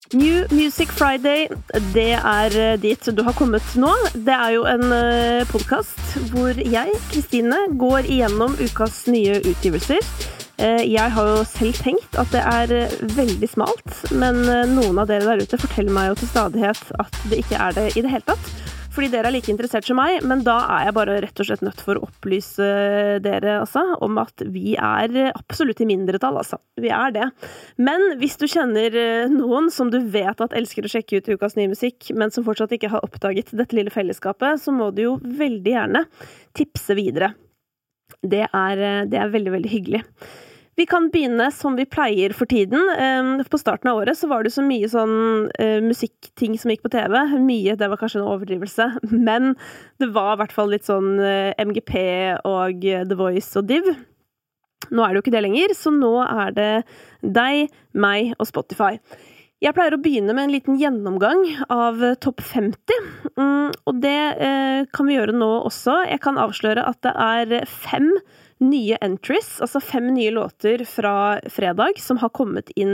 New Music Friday, det dit du har kommet nå. Det jo en podcast hvor jeg, Kristine, går igjennom ukas nye utgivelser. Jeg har jo selv tenkt at det veldig smalt, men noen av dere der ute forteller meg jo til stadighet at det ikke det i det hele tatt. Fordi dere like interessert som meg, men da jeg bare rett og slett nødt for å opplyse dere altså, om at vi absolutt i mindretall, altså. Vi det. Men hvis du kjenner noen som du vet at elsker å sjekke ut ukas nye musikk, men som fortsatt ikke har oppdaget dette lille fellesskapet, så må du jo veldig gjerne tipse videre. Det veldig, veldig hyggelig. Vi kan begynne som vi pleier for tiden. På starten av året så var det så mye sånn musikkting som gikk på TV. Mye, det var kanskje en overdrivelse, men det var i hvert fall litt sånn MGP og The Voice og Div. Nå det jo ikke det lenger, så nå det deg, meg og Spotify. Jeg pleier å begynne med en liten gjennomgang av topp 50, og det kan vi gjøre nå også. Jeg kan avsløre at det 5 nye entries, altså 5 nye låter fra fredag som har kommet inn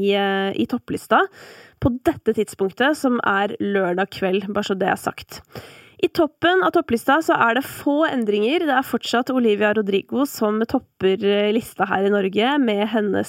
i topplista på dette tidspunktet, som lørdag kveld, bare så det sagt. I toppen av topplista så det få endringer. Det fortsatt Olivia Rodrigo som topper lista her i Norge med hennes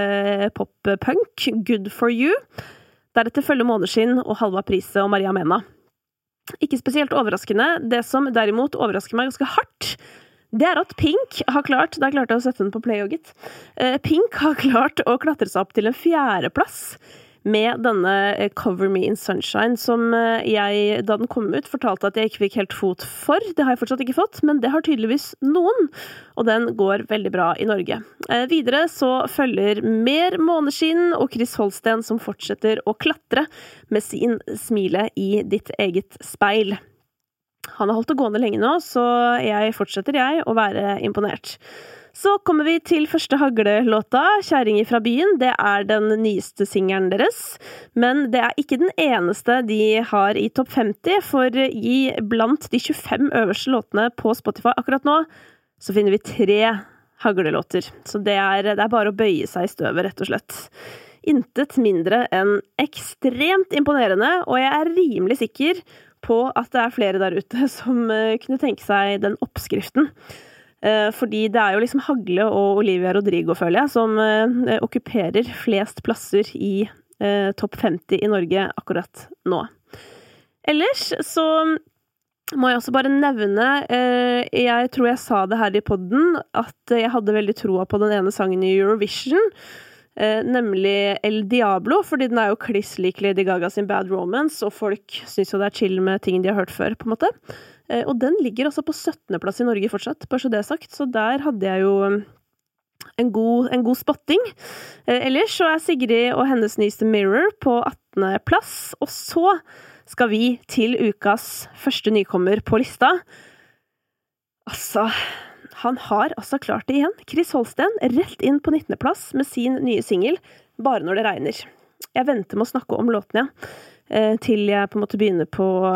pop-punk Good For You. Deretter følger Måneskinn og Halva Prise og Maria Mena. Ikke spesielt overraskende. Det som derimot overrasker meg ganske hardt, det at Pink har klart, da klarte jeg å sette den på play og gitt, Pink har klart å klatre seg opp til en 4. plass med denne Cover Me in Sunshine, som jeg, da den kom ut, fortalte at jeg ikke fikk helt fot for. Det har jeg fortsatt ikke fått, men det har tydeligvis noen, og den går veldig bra i Norge. Videre så følger mer Måneskinn og Chris Holsten som fortsetter å klatre med sin smile i ditt eget speil. Han har holdt det gående lenge nå, så jeg fortsetter å være imponert. Så kommer vi til første haglelåta, Kjæringer fra byen. Det den nyeste singelen deres, men det ikke den eneste de har i topp 50, for blant de 25 øverste låtene på Spotify akkurat nå, så finner vi 3 haglelåter. Så det bare å bøye seg i støvet, rett og slett. Intet mindre enn ekstremt imponerende, og jeg rimelig sikker på at det flere der ute som kunne tenke seg den oppskriften. Fordi det jo liksom Hagle og Olivia Rodrigo, føler jeg, som okkuperer flest plasser i topp 50 i Norge akkurat nå. Ellers så må jeg også bare nevne, jeg tror jeg sa det her i podden, at jeg hadde veldig troa på den ene sangen i Eurovision, nemlig El Diablo, fordi den jo kliss lik Lady Gaga sin Bad Romance, og folk synes jo det chill med ting de har hørt før, på en måte. Og den ligger altså på 17. plass i Norge fortsatt, bare så det sagt, så der hadde jeg jo en god spotting. Ellers så Sigrid og hennes nyeste Mirror på 18. plass, og så skal vi til ukas første nykommer på lista. Altså, han har altså klart det igjen. Chris Holsten rett inn på 19. plass med sin nye single, Bare når det regner. Jeg venter med å snakke om låtene til jeg på en måte begynner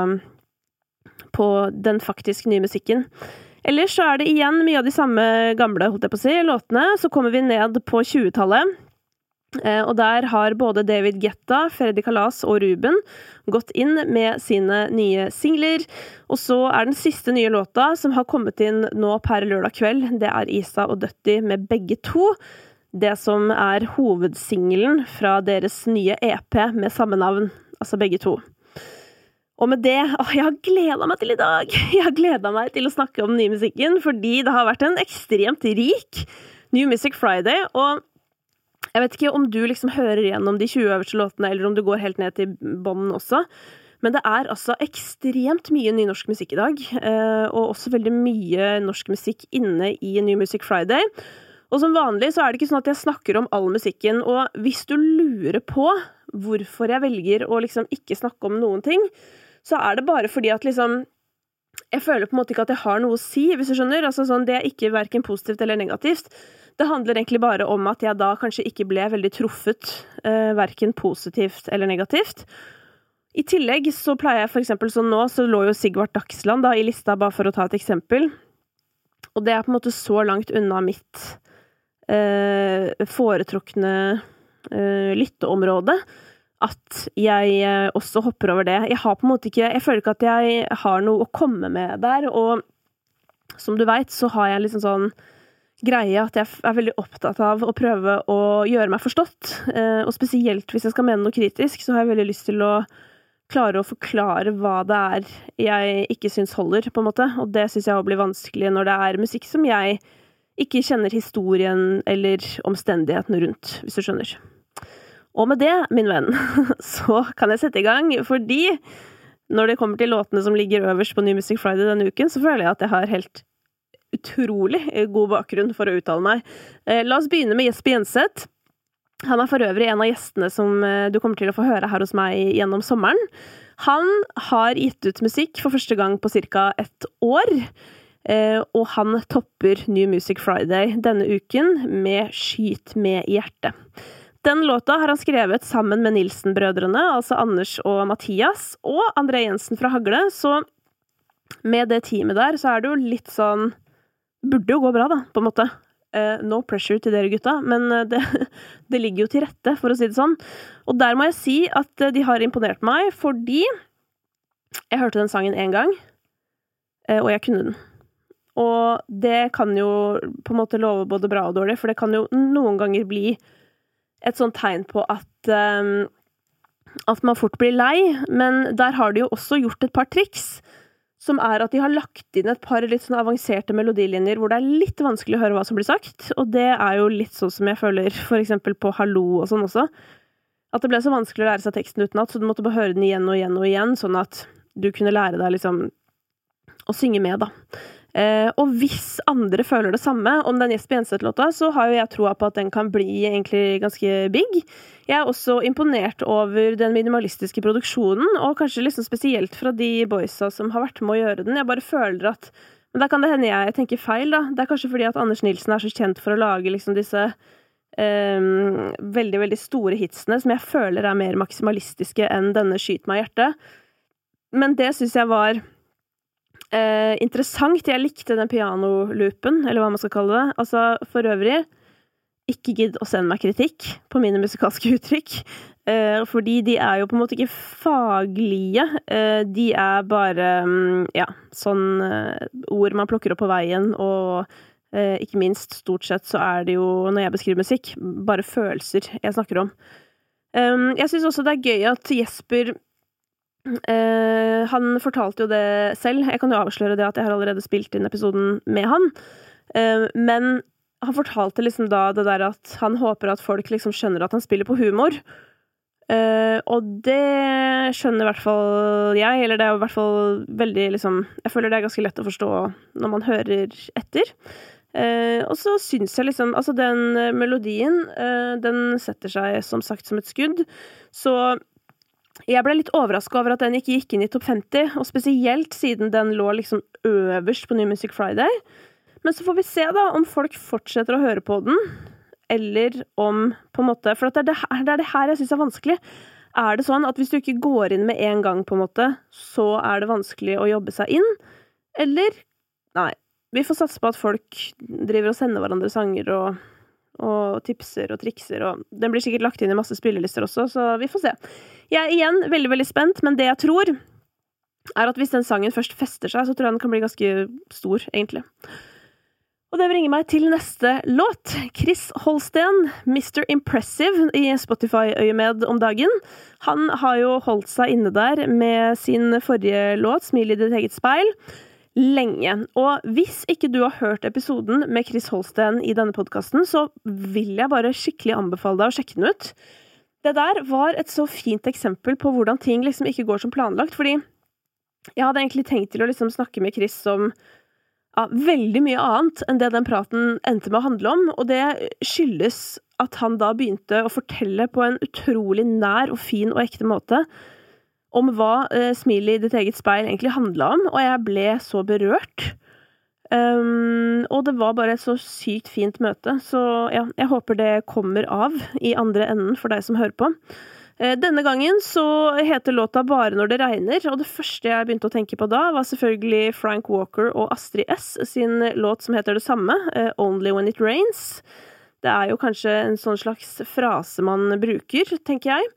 på den faktisk nye musikken. Ellers så det igjen mye av de samme gamle, holdt jeg på å si, låtene. Så kommer vi ned på 20-tallet. Og der har både David Guetta, Freddy Kalas og Ruben gått inn med sine nye singler. Og så den siste nye låta som har kommet inn nå per lørdag kveld, det Isa og Døtti med begge to. Det som hovedsingelen fra deres nye EP med samme navn, altså begge to. Og med det, jeg har gledet meg til i dag. Jeg har gledet meg til å snakke om den nye musikken, fordi det har vært en ekstremt rik New Music Friday, og jeg vet ikke om du liksom hører gjennom de 20 øverste låtene, eller om du går helt ned til bånden også, men det altså ekstremt mye ny norsk musikk i dag, og også veldig mye norsk musikk inne i New Music Friday. Og som vanlig så det ikke sånn at jeg snakker om all musikken, og hvis du lurer på hvorfor jeg velger å liksom ikke snakke om noen ting, så det bare fordi at liksom jeg føler på en måte ikke at jeg har noe å si, hvis du skjønner. Altså sånn, det ikke hverken positivt eller negativt. Det handler egentlig bare om at jeg da kanskje ikke ble veldig truffet, hverken positivt eller negativt. I tillegg så pleier jeg for eksempel sånn nå, så lå jo Sigvart Dagsland da i lista, bare for å ta et eksempel. Og det på en måte så langt unna mitt foretrukne lytteområde, at jeg også hopper over det. Jeg har på en måte ikke, jeg føler ikke at jeg har noe å komme med der, og som du vet, så har jeg liksom sånn greie at jeg veldig opptatt av å prøve å gjøre meg forstått, og spesielt hvis jeg skal mene noe kritisk, så har jeg veldig lyst til å klare å forklare hva det jeg ikke synes holder, på en måte, og det synes jeg blir vanskelig når det musikk som jeg ikke kjenner historien eller omstendighetene rundt, hvis du skjønner. Og med det, min venn, så kan jeg sette i gang, fordi når det kommer til låtene som ligger øverst på New Music Friday denne uken, så føler jeg at jeg har helt utrolig god bakgrunn for å uttale meg. La oss begynne med Jesper Jenseth. Han for øvrig en av gjestene som du kommer til å få høre her hos meg gjennom sommeren. Han har gitt ut musikk for første gang på cirka 1 år, og han topper New Music Friday denne uken med Skyt med hjertet. Den låta har han skrevet sammen med Nilsen-brødrene, altså Anders og Mathias, og André Jensen fra Hagle, så med det teamet der så det jo litt sånn, burde jo gå bra da, på en måte. No pressure til dere gutta, men det ligger jo til rette, for å si det sånn. Og der må jeg si at de har imponert meg, fordi jeg hørte den sangen en gang, og jeg kunne den. Og det kan jo på en måte love både bra og dårlig, for det kan jo noen ganger bli et sånt tegn på at man fort blir lei, men der har de jo også gjort et par triks, som at de har lagt inn et par litt sånn avanserte melodilinjer, hvor det litt vanskelig å høre hva som blir sagt, og det jo litt sånn som jeg føler, for eksempel på Hallo og sånn også, at det ble så vanskelig å lære seg teksten utenat, så du måtte bare høre den igjen og igjen og igjen, sånn at du kunne lære deg liksom å synge med da. Og hvis andre føler det samme om den Jesper Jenseth-låta, så har jo jeg troa på at den kan bli egentlig ganske big. Jeg også imponert over den minimalistiske produksjonen, og kanskje liksom spesielt fra de boysa som har vært med å gjøre den. Jeg bare føler at, men da kan det hende jeg tenker feil da, det kanskje fordi at Anders Nilsen så kjent for å lage liksom disse veldig, veldig store hitsene, som jeg føler mer maksimalistiske enn denne Skyt meg hjertet. Men det synes jeg var interessant. Jeg likte den pianoloopen, eller hva man skal kalle det. Altså, for øvrig, ikke gidd å sende meg kritikk på mine musikalske uttrykk, fordi de jo på en måte ikke faglige. De bare, ja, sånn ord man plukker opp på veien, og ikke minst, stort sett, så det jo, når jeg beskriver musikk, bare følelser jeg snakker om. Jeg synes også det gøy at Jesper han fortalte jo det selv. Jeg kan jo avsløre det at jeg har allerede spilt inn episoden med han. Men han fortalte liksom da det der at han håper at folk liksom skjønner at han spiller på humor. Og det skjønner i hvert fall jeg, eller det jo i hvert fall veldig liksom, jeg føler det ganske lett å forstå når man hører etter. Og så synes jeg liksom, altså den melodien, den setter seg som sagt som et skudd, så jeg ble litt overrasket over at den ikke gikk inn i topp 50, og spesielt siden den lå liksom øverst på New Music Friday. Men så får vi se da om folk fortsetter å høre på den, eller om på en måte, for at det det her jeg synes vanskelig. Det sånn at hvis du ikke går inn med en gang på en måte, så det vanskelig å jobbe seg inn? Eller? Nei, vi får satse på at folk driver og sender hverandre sanger og tipser og trikser, og den blir sikkert lagt inn i masse spillelister også, så vi får se. Jeg igjen veldig, veldig spent, men det jeg tror at hvis den sangen først fester seg, så tror jeg den kan bli ganske stor, egentlig. Og det bringer meg til neste låt. Chris Holsten, Mr. Impressive i Spotify-øyemed om dagen. Han har jo holdt seg inne der med sin forrige låt, Smil i ditt eget speil, lenge. Og hvis ikke du har hørt episoden med Chris Holsten i denne podcasten, så vil jeg bare skikkelig anbefale deg å sjekke den ut. Det der var et så fint eksempel på hvordan ting liksom ikke går som planlagt, fordi jeg hadde egentlig tenkt til å liksom snakke med Chris om veldig mye annet enn det den praten endte med å handle om, og det skyldes at han da begynte å fortelle på en utrolig nær og fin og ekte måte om hva Smil i ditt eget speil egentlig handlet om, og jeg ble så berørt. Og det var bare et så sykt fint møte, så ja, jeg håper det kommer av i andre enden for deg som hører på. Denne gangen så heter låta Bare når det regner, og det første jeg begynte å tenke på da var selvfølgelig Frank Walker og Astrid S sin låt som heter det samme, Only When It Rains. Det jo kanskje en sånn slags frase man bruker, tenker jeg.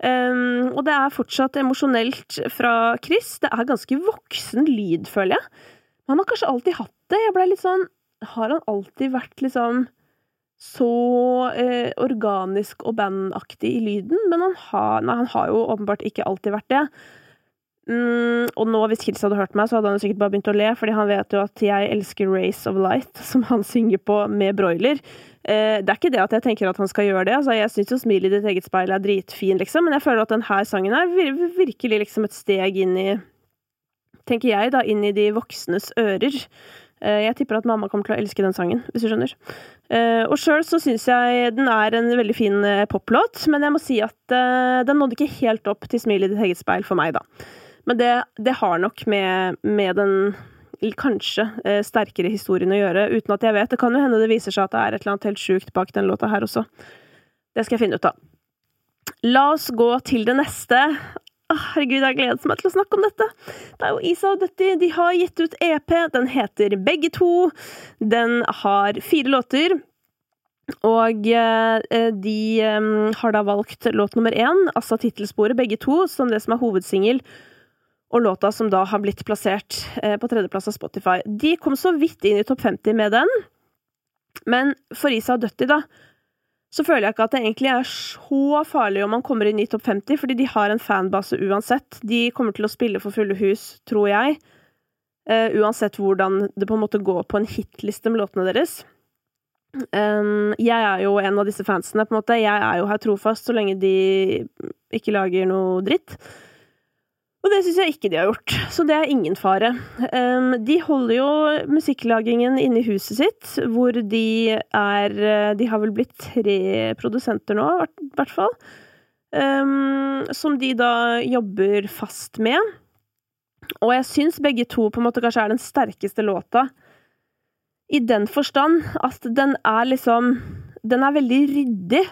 Og det fortsatt emosjonelt fra Chris. Det ganske voksen lyd, føler jeg. Men han har kanskje alltid hatt det. Jeg ble litt sånn, har han alltid vært liksom så organisk og bandaktig i lyden? Men han har jo åpenbart ikke alltid vært det. Og nå, hvis Chris hadde hørt meg, så hadde han sikkert bare begynt å le, fordi han vet jo at jeg elsker Rays of Light, som han synger på med broiler. Det ikke det at jeg tenker at han skal gjøre det, altså jeg synes jo Smil i ditt eget speil dritfin, liksom, men jeg føler at denne sangen virkelig liksom et steg inn i, tenker jeg da, inn i de voksnes ører. Jeg tipper at mamma kommer til å elske den sangen, hvis du skjønner. Og selv så synes jeg den en veldig fin poplåt, men jeg må si at den nådde ikke helt opp til Smil i ditt eget speil for meg da. Men det har nok med den kanskje sterkere historien å gjøre, uten at jeg vet. Det kan jo hende det viser seg at det et eller annet helt sjukt bak den låta her også. Det skal jeg finne ut av. La oss gå til det neste. Herregud, jeg gleder meg til å snakke om dette. Det jo Isa og Dutty. De har gitt ut EP. Den heter Begge to. Den har 4 låter. Og de har da valgt låt nummer 1, altså titelsporet Begge to, som det som hovedsingel, og låta som da har blitt plassert på 3. plass av Spotify. De kom så vidt inn i topp 50 med den, men for Isa og Dutty da, så føler jeg ikke at det egentlig så farlig om man kommer inn i topp 50, fordi de har en fanbase uansett. De kommer til å spille for fulle hus, tror jeg, uansett hvordan det på en måte går på en hitliste med låtene deres. Jeg jo en av disse fansene, på en måte. Jeg jo her trofast så lenge de ikke lager noe dritt. Og det synes jeg ikke de har gjort, så det ingen fare. De holder jo musikklagingen inne i huset sitt, hvor de har vel blitt 3 produsenter nå, i hvert fall, som de da jobber fast med. Og jeg synes begge to på en måte kanskje den sterkeste låta, i den forstand at den liksom, den veldig ryddig,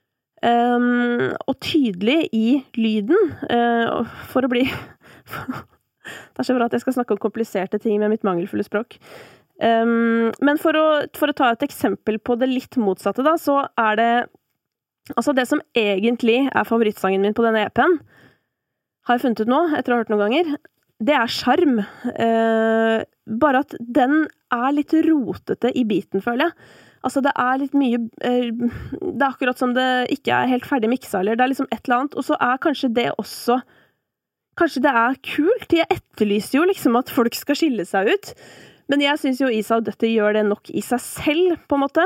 og tydelig i lyden, for å bli det så bra at jeg skal snakke om kompliserte ting med mitt mangelfulle språk, men for å ta et eksempel på det litt motsatte da, så det altså det som egentlig favorittsangen min på denne EP-en, har jeg funnet ut nå etter å ha hørt noen ganger, det Charm, bare at den litt rotete i biten, føler jeg. Altså, det litt mye, det akkurat som det ikke helt ferdig miksa, eller det liksom et eller annet, og så kanskje det også, kanskje det kult. Jeg etterlyser jo liksom at folk skal skille seg ut, men jeg synes jo Isa og Dutty gjør det nok i seg selv, på en måte.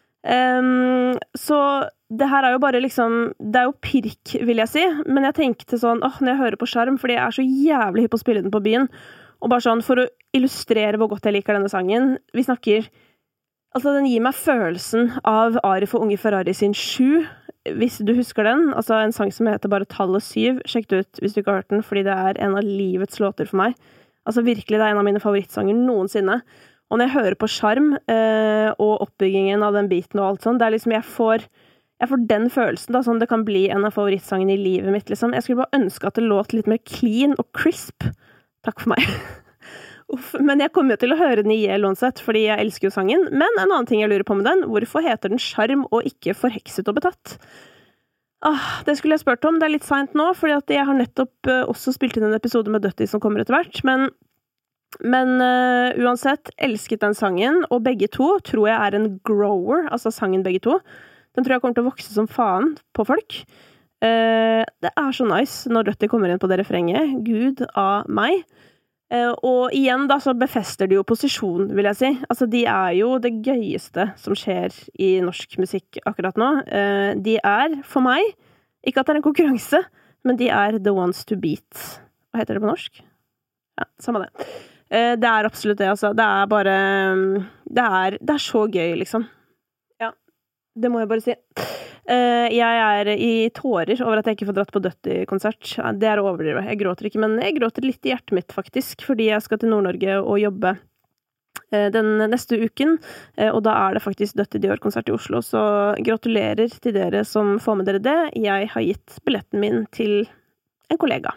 Så det her jo bare liksom, det jo pirk, vil jeg si, men jeg tenkte sånn, når jeg hører på Charm, fordi jeg så jævlig hypp på å spille den på byen, og bare sånn, for å illustrere hvor godt jeg liker denne sangen, vi snakker, altså den gir meg følelsen av Arif og Unge Ferrari sin 7, hvis du husker den, altså en sang som heter bare tallet 7, sjekk det ut hvis du ikke har hørt den, fordi det en av livets låter for meg, altså virkelig det en av mine favorittsanger noensinne, og når jeg hører på Charm og oppbyggingen av den biten og alt sånt, det liksom jeg får den følelsen da, sånn det kan bli en av favorittsangene i livet mitt liksom. Jeg skulle bare ønske at det låt litt mer clean og crisp. Takk for meg. Men jeg kommer jo til å høre den i uansett, fordi jeg elsker jo sangen. Men en annen ting jeg lurer på med den, hvorfor heter den Charm og ikke Forhekset og betatt? Det skulle jeg spørt om, det litt sent nå, fordi at jeg har nettopp også spilt inn en episode med Dutty som kommer etter hvert, men uansett, elsket den sangen, og begge to tror jeg en grower, altså sangen begge to. Den tror jeg kommer til å vokse som faen på folk. Det så nice når Dutty kommer inn på det refrenget. Gud av meg. Og igjen da, så befester de jo posisjon, vil jeg si. Altså, de jo det gøyeste som skjer i norsk musikk akkurat nå. De for meg, ikke at det en konkurranse, men de the ones to beat. Hva heter det på norsk? Ja, samme det. Det absolutt det, altså. Det bare, det så gøy, liksom. Ja, det må jeg bare si. Jeg i tårer over at jeg ikke får dratt på Dutty-konsert. Det å overdrive. Jeg gråter ikke, men jeg gråter litt i hjertet mitt, faktisk, fordi jeg skal til Nord-Norge og jobbe den neste uken, og da det faktisk Dutty Dior-konsert i Oslo, så gratulerer til dere som får med dere det. Jeg har gitt billetten min til en kollega.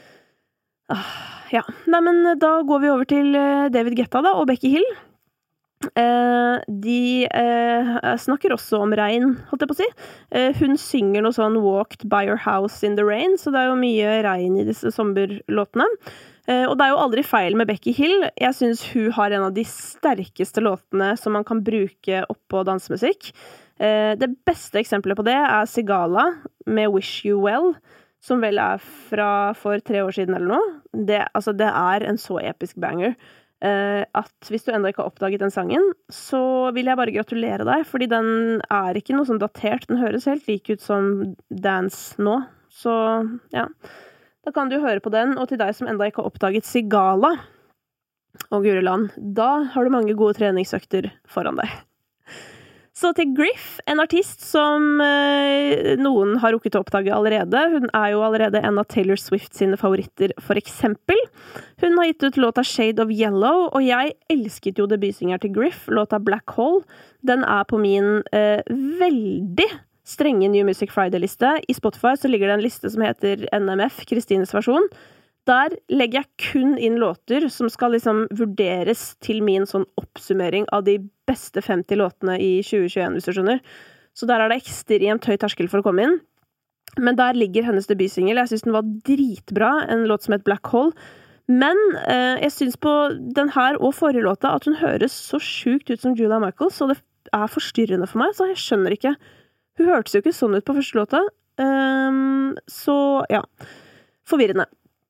Ja, nei, men da går vi over til David Guetta da, og Becky Hill. De snakker også om regn, holdt jeg på å si. Hun synger noe sånn Walked by your house in the rain, så det er jo mye regn i disse sommerlåtene. Og det er jo aldri feil med Becky Hill. Jeg synes hun har en av de sterkeste låtene som man kan bruke oppå dansemusikk. Det beste eksempelet på det er Sigala med Wish You Well, som vel er for 3 år siden eller noe. Det er en så episk banger. At hvis du enda ikke har oppdaget den sangen, så vil jeg bare gratulere deg, fordi den er ikke noe sånn datert, den høres helt like ut som Dance nå, så ja, da kan du høre på den. Og til deg som enda ikke har oppdaget Sigala og Gureland, da har du mange gode treningsøkter foran deg. Så til Griff, en artist som noen har rukket å oppdage allerede. Hun er jo allerede en av Taylor Swift sine favoritter, for eksempel. Hun har gitt ut låta Shade of Yellow, og jeg elsket jo debutsinger til Griff, låta Black Hole. Den er på min veldig strenge New Music Friday-liste. I Spotify så ligger det en liste som heter NMF, Kristines versjon. Der legger jeg kun inn låter som skal liksom vurderes til min sånn oppsummering av de beste 50 låtene i 2021, hvis du skjønner. Så der er det ekstremt høy terskel for å komme inn. Men der ligger hennes debutsingel. Jeg synes den var dritbra, en låt som heter Black Hole. Men jeg synes på den her og forrige låta at hun høres så sjukt ut som Julia Michaels, og det er forstyrrende for meg, så jeg skjønner ikke. Hun hørtes jo ikke sånn ut på første låta. Så ja, forvirrende.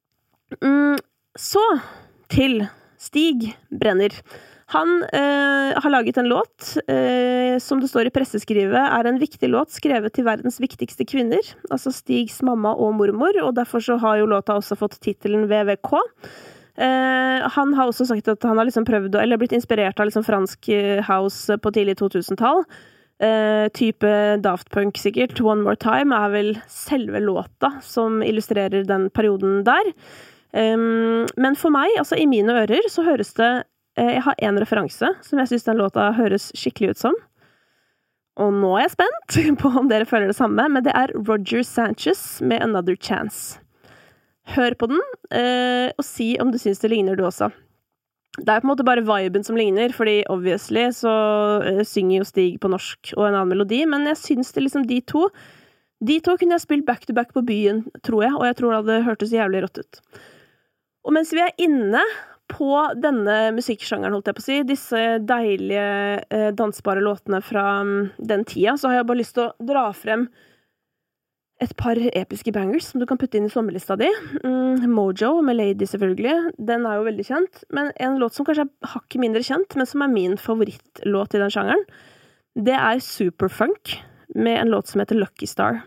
Så til Stig Brenner. Han har laget en låt som det står i presseskrivet er en viktig låt skrevet til verdens viktigste kvinner, altså Stigs mamma og mormor, og derfor så har jo låta også fått titelen VVK. Han har også sagt at han har liksom prøvd, eller blitt inspirert av liksom fransk house på tidlig 2000-tall. Type Daft Punk sikkert. One More Time er vel selve låta som illustrerer den perioden der. Men for meg, altså i mine ører, så høres det jeg har en referanse som jeg synes den låta høres skikkelig ut som. Og nå er jeg spent på om dere føler det samme, men det er Roger Sanchez med Another Chance. Hør på den, og si om du synes det ligner du også. Det er på en måte bare viben som ligner, fordi obviously så synger jo Stig på norsk og en annen melodi, men jeg synes det liksom de to kunne jeg spilt back to back på byen, tror jeg, og jeg tror det hadde hørtes jævlig rått ut. Og mens vi er inne på denne musikksjangeren, holdt jeg på å si, disse deilige dansbare låtene fra den tida, så har jeg bare lyst til å dra frem et par episke bangers som du kan putte inn i sommerlista di. Mojo med Lady selvfølgelig, den er jo veldig kjent, men en låt som kanskje er hakket mindre kjent, men som er min favorittlåt i den sjangeren, det er Superfunk med en låt som heter Lucky Star.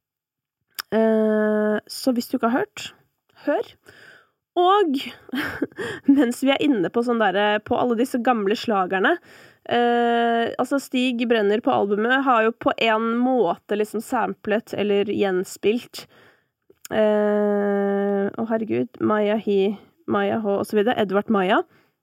Så hvis du ikke har hørt, hør. Og mens vi er inne på sånn der, på alle disse gamle slagerne, altså Stig Brenner på albumet har jo på en måte liksom samplet eller gjenspilt herregud, Maya He, Maya Ho og så videre, Edvard Maya.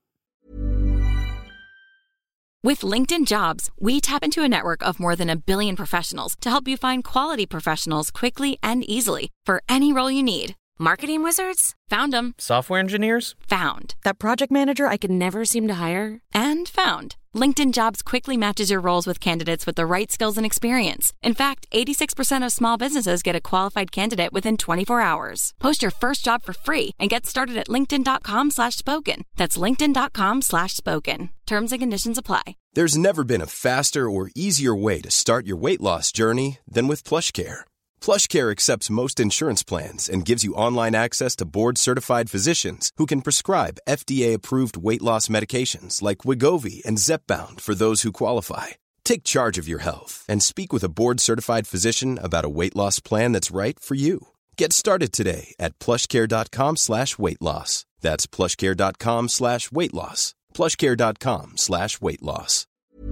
With LinkedIn Jobs, we tap into a network of more than 1 billion professionals to help you find quality professionals quickly and easily for any role you need. Marketing wizards? Found them. Software engineers? Found. That project manager I could never seem to hire? And found. LinkedIn Jobs quickly matches your roles with candidates with the right skills and experience. In fact, 86% of small businesses get a qualified candidate within 24 hours. Post your first job for free and get started at linkedin.com/spoken. That's linkedin.com/spoken. Terms and conditions apply. There's never been a faster or easier way to start your weight loss journey than with PlushCare. PlushCare accepts most insurance plans and gives you online access to board-certified physicians who can prescribe FDA-approved weight loss medications like Wegovy and Zepbound for those who qualify. Take charge of your health and speak with a board-certified physician about a weight loss plan that's right for you. Get started today at plushcare.com/weightloss. That's plushcare.com/weightloss. plushcare.com/weightloss.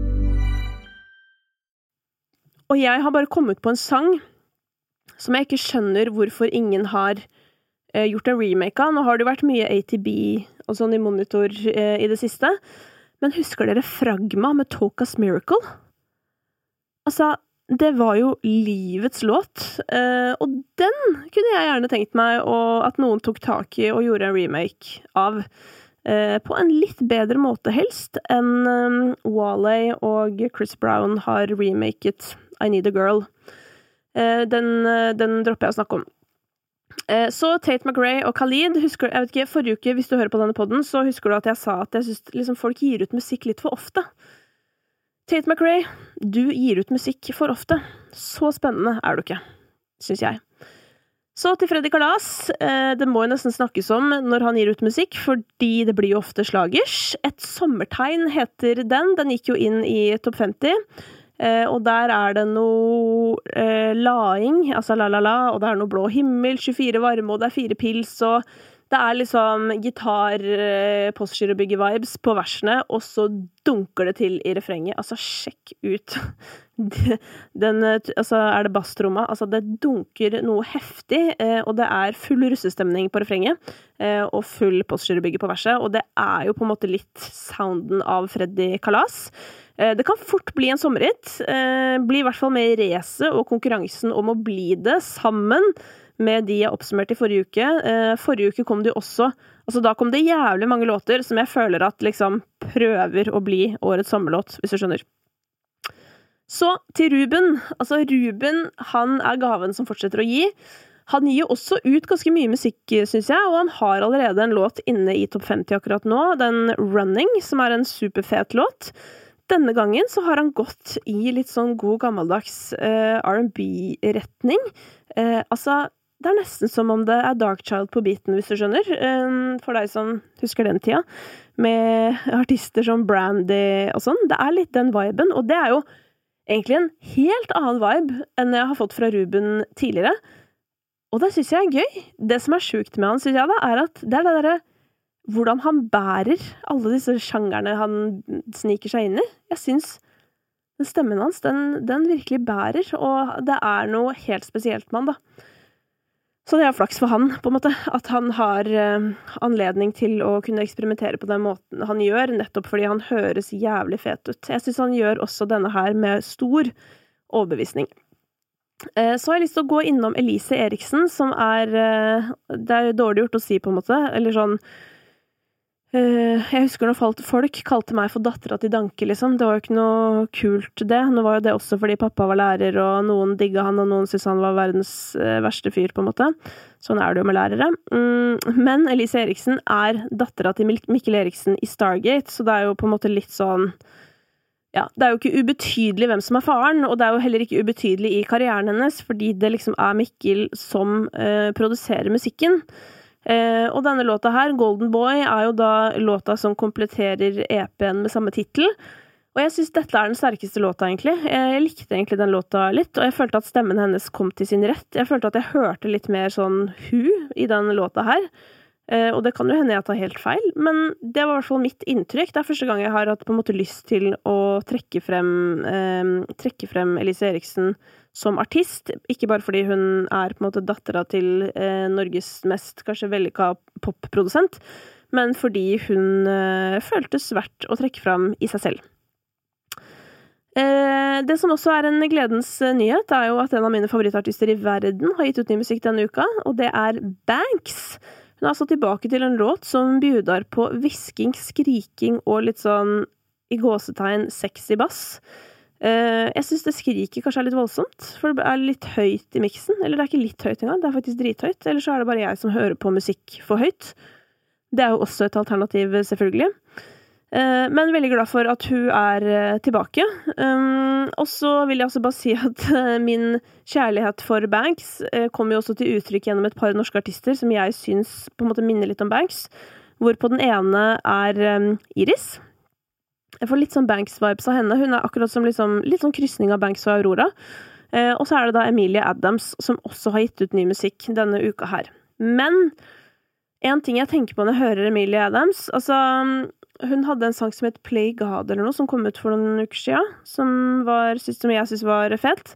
Og jeg har bare kommet på en sang som jeg ikke skjønner hvorfor ingen har gjort en remake av. Nå har det vært mye ATB og sånn i monitor i det siste. Men husker dere Fragma med Tokas Miracle? Altså, det var jo livets låt. Og den kunne jeg gjerne tenkt meg at noen tok tak i og gjorde en remake av. på en litt bedre måte helst enn Wale og Chris Brown har remaket I Need a Girl. Den dropper jeg å snakke om. Så Tate McRae og Khalid, jeg vet ikke, forrige uke, hvis du hører på denne podden, så husker du at jeg sa at jeg synes liksom, folk gir ut musikk litt for ofte. Tate McRae, du gir ut musikk for ofte. Så spennende er du ikke, synes jeg. Så til Freddy Kalas, det må jo nesten snakkes om når han gir ut musikk, fordi det blir jo ofte slagers. Et sommertegn heter den gikk jo inn i topp 50, og der er det noe laing, altså la, og det er noe blå himmel, 24 varme, og det er 4 pils, og det er liksom gitar, postgirobygge-vibes på versene, og så dunker det til i refrenget. Altså, sjekk ut. Altså, er det basstromma? Altså, det dunker noe heftig, og det er full russestemning på refrenget, og full postgirobygge på verset, og det er jo på en måte litt sounden av Freddy Kalas. Det kan fort bli en sommerhit, bli i hvert fall med i racet og konkurransen om å bli det sammen med de jeg oppsummerte i forrige uke. Forrige uke kom det jo også, altså da kom det jævlig mange låter som jeg føler at liksom prøver å bli årets sommerlåt, hvis du skjønner. Så til Ruben, altså Ruben, han er gaven som fortsetter å gi. Han gir jo også ut ganske mye musikk, synes jeg, og han har allerede en låt inne i topp 50 akkurat nå, den Running, som er en superfet låt. Denne gangen så har han gått i litt sånn god gammeldags R&B-retning. Altså, det er nesten som om det er Dark Child på beaten, hvis du skjønner. For deg som husker den tida. Med artister som Brandy og sånn. Det er litt den viben, og det er jo egentlig en helt annen vibe enn jeg har fått fra Ruben tidligere. Og det synes jeg er gøy. Det som er sjukt med han, synes jeg da, er at det er det derre hvordan han bærer alle disse sjangerne han sniker seg inn i. Jeg synes den stemmen hans, den virkelig bærer, og det er noe helt spesielt med han da. Så det er flaks for han, på en måte, at han har anledning til å kunne eksperimentere på den måten han gjør, nettopp fordi han høres jævlig fet ut. Jeg synes han gjør også denne her med stor overbevisning. Så har jeg lyst til å gå innom Elise Eriksen, som det er dårlig gjort å si på en måte, eller sånn, jeg husker når folk kalte meg for dattera til Danke, liksom. Det var jo ikke noe kult det. Nå var jo det også fordi pappa var lærer, og noen digget han, og noen syntes han var verdens verste fyr, på en måte. Sånn er det jo med lærere. Men Elise Eriksen er dattera til Mikkel Eriksen i Stargate, så det er jo på en måte litt sånn, ja, det er jo ikke ubetydelig hvem som er faren, og det er jo heller ikke ubetydelig i karrieren hennes, fordi det liksom er Mikkel som produserer musikken. Og denne låta her, Golden Boy, er jo da låta som kompletterer EP-en med samme titel, og jeg synes dette er den sterkeste låta egentlig. Jeg likte egentlig den låta litt, og jeg følte at stemmen hennes kom til sin rett. Jeg følte at jeg hørte litt mer sånn i den låta her, og det kan jo hende jeg tar helt feil, men det var i hvert fall mitt inntrykk. Det er første gang jeg har hatt på en måte lyst til å trekke frem Elise Eriksen som artist, ikke bare fordi hun er på en måte dattera til Norges mest kanskje vellykka popprodusent, men fordi hun føltes verdt å trekke frem i seg selv. Det som også er en gledens nyhet er jo at en av mine favorittartister i verden har gitt ut ny musikk denne uka, og det er Banks. Hun er altså tilbake til en låt som bjudar på visking, skriking og litt sånn i gåsetegn sexy bass. Jeg synes det skriker kanskje er litt voldsomt, for det er litt høyt i miksen, eller det er ikke litt høyt engang, det er faktisk drithøyt, eller så er det bare jeg som hører på musikk for høyt. Det er jo også et alternativ, selvfølgelig. Men veldig glad for at hun er tilbake. Og så vil jeg også bare si at min kjærlighet for Banks kommer jo også til uttrykk gjennom et par norske artister som jeg synes på en måte minner litt om Banks, hvorpå den ene er Iris. Jeg får litt sånn Banks-vibes av henne. Hun er akkurat som liksom, litt sånn kryssning av Banks og Aurora. Og så er det da Emilie Adams, som også har gitt ut ny musikk denne uka her. Men en ting jeg tenker på når jeg hører Emilie Adams, altså, hun hadde en sang som het Play God eller noe, som kom ut for noen uker siden, som jeg synes var fett.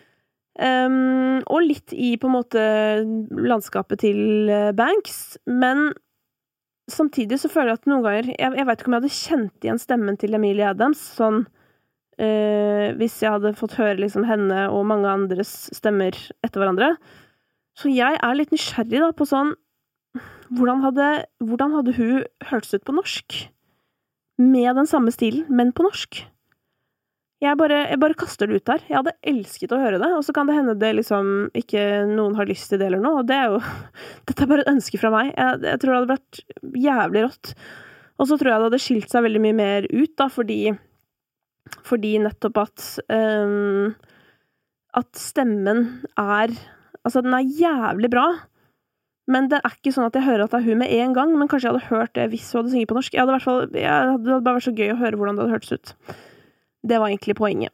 Og litt i på en måte landskapet til Banks, men samtidig så føler jeg at noen ganger, jeg vet ikke om jeg hadde kjent igjen stemmen til Emilie Adams, sånn, hvis jeg hadde fått høre liksom henne og mange andres stemmer etter hverandre. Så jeg er litt nysgjerrig da på sånn, hvordan hadde hun hørtes ut på norsk? Med den samme stilen, men på norsk? Jeg bare kaster det ut der. Jeg hadde elsket å høre det, og så kan det hende det liksom ikke noen har lyst til det eller noe, og det jo dette bare et ønske fra meg. Jeg tror det hadde vært jævlig rått. Og så tror jeg det hadde skilt seg veldig mye mer ut da, fordi nettopp at stemmen altså den jævlig bra, men det ikke sånn at jeg hører at det hun med en gang, men kanskje jeg hadde hørt det hvis hun hadde synget på norsk. Det hadde bare vært så gøy å høre hvordan det hadde hørtes ut. Det var egentlig poenget.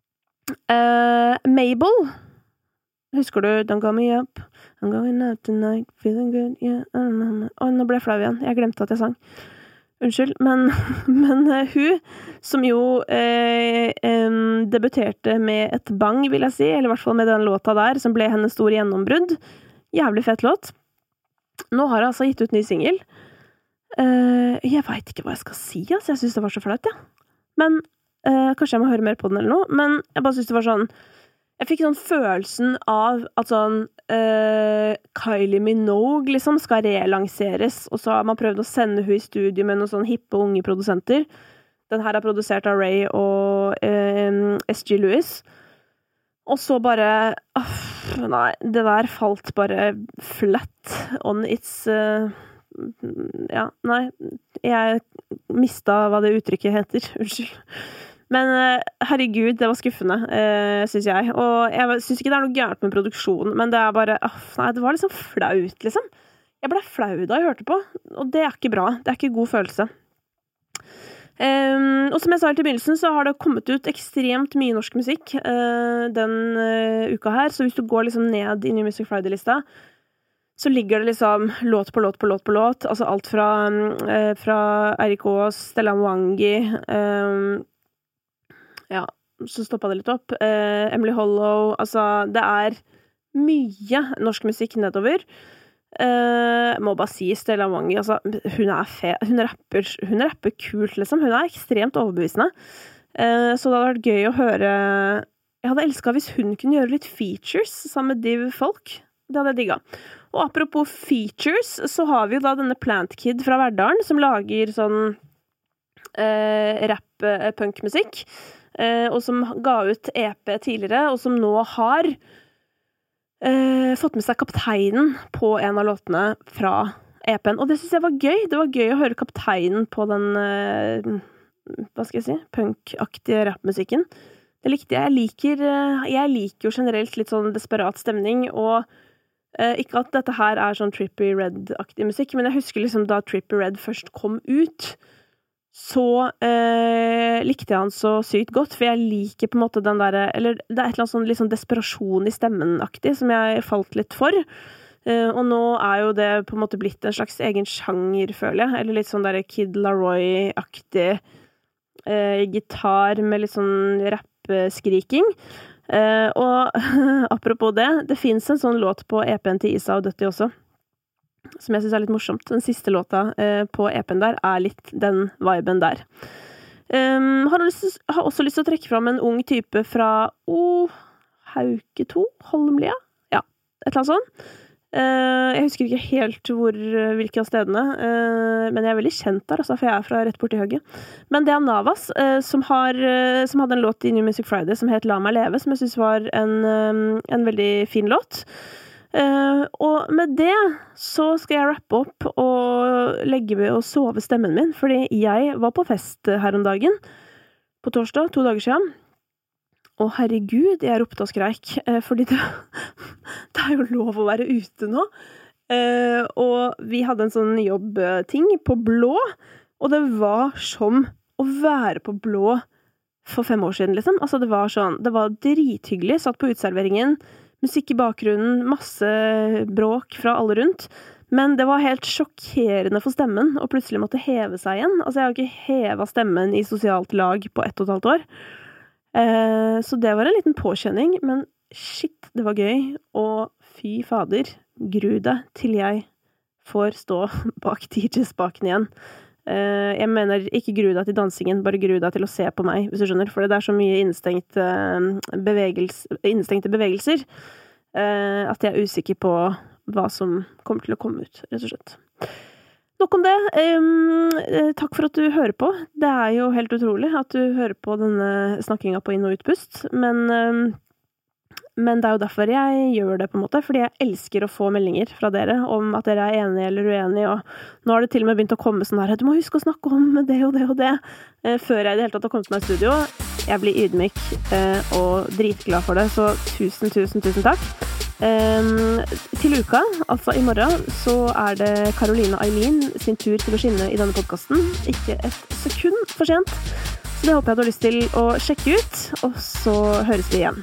Mabel, husker du Don't Call Me Up, I'm going out tonight, feeling good, yeah, nå ble jeg flau igjen, jeg glemte at jeg sang. Unnskyld, men hun, som jo debuterte med et bang, vil jeg si, eller I hvert fall med den låta der, som ble hennes store gjennombrudd. Jævlig fett låt. Nå har hun altså gitt ut ny single. Jeg vet ikke hva jeg skal si, altså. Jeg synes det var så flaut, ja. Men kanskje jeg må høre mer på den eller noe, men jeg bare synes det var sånn, jeg fikk sånn følelsen av at sånn Kylie Minogue liksom skal relanseres, og så har man prøvd å sende hun I studio med noen sånn hippe unge produsenter. Den her produsert av Ray og S.G. Lewis. Og så bare nei, det der falt bare flat on its ja, nei, jeg mistet hva det uttrykket heter, unnskyld. Men herregud, det var skuffende, synes jeg. Og jeg synes ikke det noe gærent med produksjonen, men det bare, nei, det var liksom flaut, liksom. Jeg ble flau da jeg hørte på, og det ikke bra. Det ikke god følelse. Og som jeg sa helt I begynnelsen, så har det kommet ut ekstremt mye norsk musikk den uka her, så hvis du går liksom ned I New Music Friday-lista, så ligger det liksom låt på låt på låt på låt, altså alt fra Eirik Aas, Stella Mwangi, ja, så stoppet det litt opp. Emily Hollow, altså det mye norsk musikk nedover. Må bare si Stella Mwangi, altså hun fet, hun rapper kult liksom, hun ekstremt overbevisende. Så det hadde vært gøy å høre, jeg hadde elsket hvis hun kunne gjøre litt features sammen med Div Folk, det hadde jeg digget. Og apropos features, så har vi jo da denne Plant Kid fra Verdalen, som lager sånn rap-punk-musikk, og som ga ut EP tidligere, og som nå har fått med seg kapteinen på en av låtene fra EPen. Og det synes jeg var gøy. Det var gøy å høre kapteinen på den, hva skal jeg si, punk-aktige rap-musikken. Det likte jeg. Jeg liker jo generelt litt sånn desperat stemning, og ikke at dette her sånn Trippie Redd-aktig musikk, men jeg husker liksom da Trippie Redd først kom ut, så likte jeg han så sykt godt, for jeg liker på en måte den der, eller det et eller annet sånn liksom desperasjon I stemmen-aktig, som jeg falt litt for, og nå jo det på en måte blitt en slags egen sjanger, føler jeg, eller litt sånn der Kid Laroi-aktig gitar med litt sånn rappskriking, og apropos det finnes en sånn låt på EPen til Isa og Døtti også, som jeg synes litt morsomt. Den siste låta på EPen der litt den viben der. Har også lyst til å trekke fram en ung type fra Hauke 2, Holmlia? Ja, et eller annet sånt. Jeg husker ikke helt hvilke av stedene, men jeg veldig kjent der, altså, for jeg fra rett bort I høgget. Men det Navas, som hadde en låt I New Music Friday som het La meg leve, som jeg synes var en veldig fin låt. Og med det så skal jeg rappe opp og legge ved å sove stemmen min, fordi jeg var på fest her om dagen, på torsdag, 2 dager siden, og herregud, jeg ropte og skreik, fordi det jo lov å være ute nå, og vi hadde en sånn jobbting på Blå, og det var som å være på Blå for 5 år siden, liksom. Altså det var drithyggelig, satt på utserveringen, musikk I bakgrunnen, masse bråk fra alle rundt, men det var helt sjokkerende for stemmen, og plutselig måtte heve seg igjen. Altså, jeg har ikke hevet stemmen I sosialt lag på 1,5 år. Så det var en liten påkjenning, men shit, det var gøy, og fy fader, gru deg til jeg får stå bak DJ-spaken igjen. Jeg mener, ikke gru deg til dansingen, bare gru deg til å se på meg, hvis du skjønner, for det så mye innestengte bevegelser, at jeg usikker på hva som kommer til å komme ut, rett og slett. Nok om det. Takk for at du hører på. Det er jo helt utrolig at du hører på denne snakkinga på inn- og utpust, men det er jo derfor jeg gjør det på en måte, fordi jeg elsker å få meldinger fra dere om at dere er enige eller uenige, og nå har det til og med begynt å komme sånn her, du må huske å snakke om det og det og det, før jeg i det hele tatt har kommet meg i studio. Jeg blir ydmyk og dritglad for det, så tusen takk. Til uka, altså i morgen, så er det Caroline Eileen sin tur til å skinne i denne podcasten. Ikke et sekund for sent. Så det håper jeg du har lyst til å sjekke ut, og så høres vi igjen.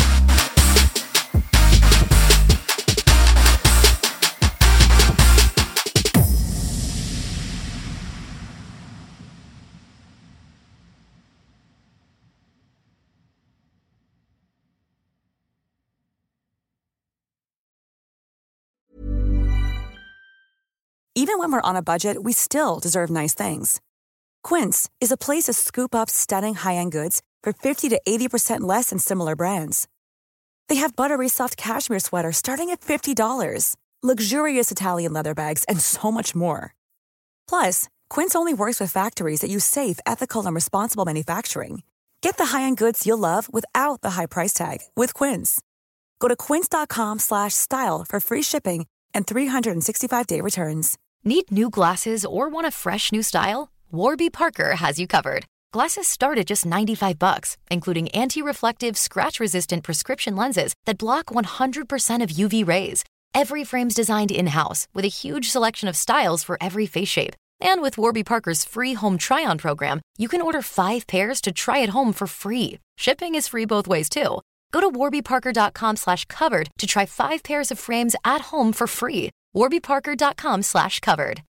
Even when we're on a budget, we still deserve nice things. Quince is a place to scoop up stunning high-end goods for 50 to 80% less than similar brands. They have buttery soft cashmere sweaters starting at $50, luxurious Italian leather bags, and so much more. Plus, Quince only works with factories that use safe, ethical, and responsible manufacturing. Get the high-end goods you'll love without the high price tag with Quince. Go to quince.com/style for free shipping and 365-day returns. Need new glasses or want a fresh new style? Warby Parker has you covered. Glasses start at just $95, including anti-reflective, scratch-resistant prescription lenses that block 100% of UV rays. Every frame's designed in-house with a huge selection of styles for every face shape. And with Warby Parker's free home try-on program, you can order 5 pairs to try at home for free. Shipping is free both ways, too. Go to warbyparker.com/covered to try 5 pairs of frames at home for free. warbyparker.com/covered.